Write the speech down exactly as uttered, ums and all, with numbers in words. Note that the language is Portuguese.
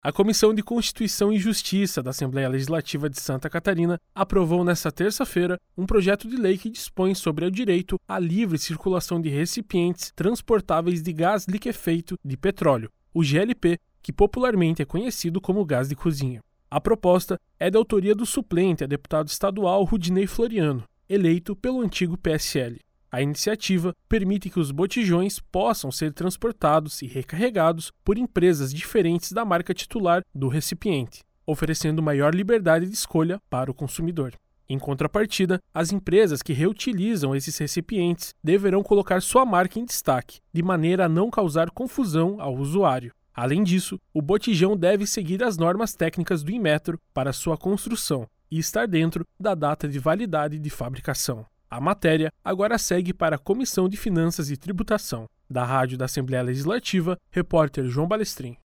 A Comissão de Constituição e Justiça da Assembleia Legislativa de Santa Catarina aprovou nesta terça-feira um projeto de lei que dispõe sobre o direito à livre circulação de recipientes transportáveis de gás liquefeito de petróleo, o G L P, que popularmente é conhecido como gás de cozinha. A proposta é da autoria do suplente a deputado estadual Rudinei Floriano, eleito pelo antigo P S L. A iniciativa permite que os botijões possam ser transportados e recarregados por empresas diferentes da marca titular do recipiente, oferecendo maior liberdade de escolha para o consumidor. Em contrapartida, as empresas que reutilizam esses recipientes deverão colocar sua marca em destaque, de maneira a não causar confusão ao usuário. Além disso, o botijão deve seguir as normas técnicas do Inmetro para sua construção e estar dentro da data de validade de fabricação. A matéria agora segue para a Comissão de Finanças e Tributação. Da Rádio da Assembleia Legislativa, repórter João Balestrin.